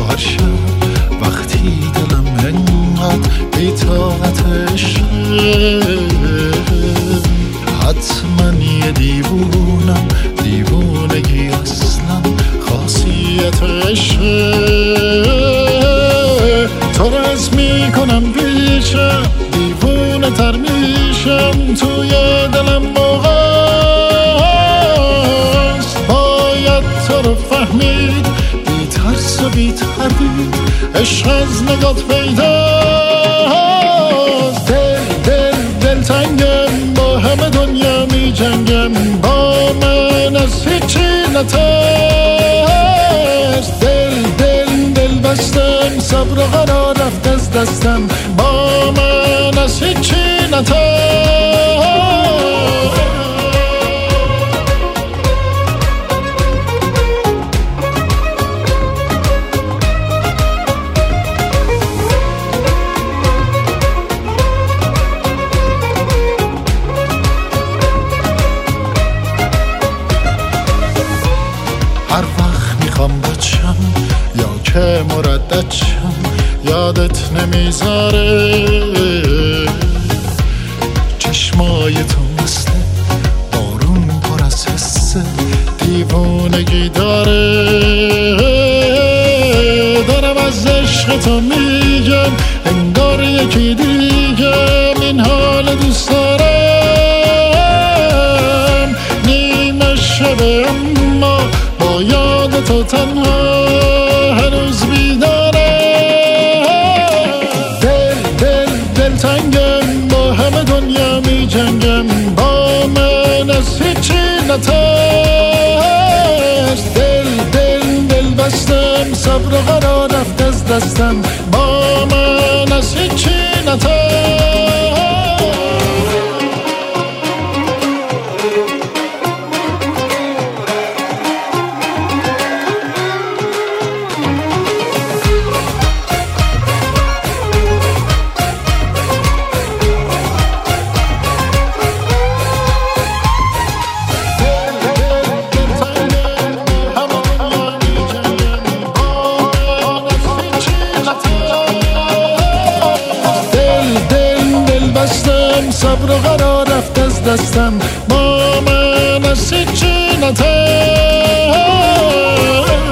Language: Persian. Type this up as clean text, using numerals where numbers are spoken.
هر شب وقتی دلم انقدر بی‌طاقتشه، حتما یه دیوونگی اصلا خاصیتشه. تو رز میکنم پیشم، دیوونه تر میشم، توی دلم موقعست باید تو رو فهمید، بی ترس و بی تردید عشق از نگات پیداست. دل تنگم، با همه دنیا می جنگم، با من از هیچی نترس. دل بستم، صبر و قرار رفت از دستم، با من از هیچی نترس. هر وقت میخوام بچم یا که مردد شم، یادت نمیذاره چشمای تو مثل بارون پر از حس دیوونگی داره. دارم از عشق تو میگم انگار یکی دیگم، این حال دوست دارم. نیمه شبه اما با یاد تو تنها هنوز بیدارم. دل تنگم، با همه دنیا می جنگم، با من از هیچی نترس. دل بستم، صبر و قرار رفت از دستم، با من از هیچی نترس. صبر و قرار رفت از دستم، با من از هیچی نترس.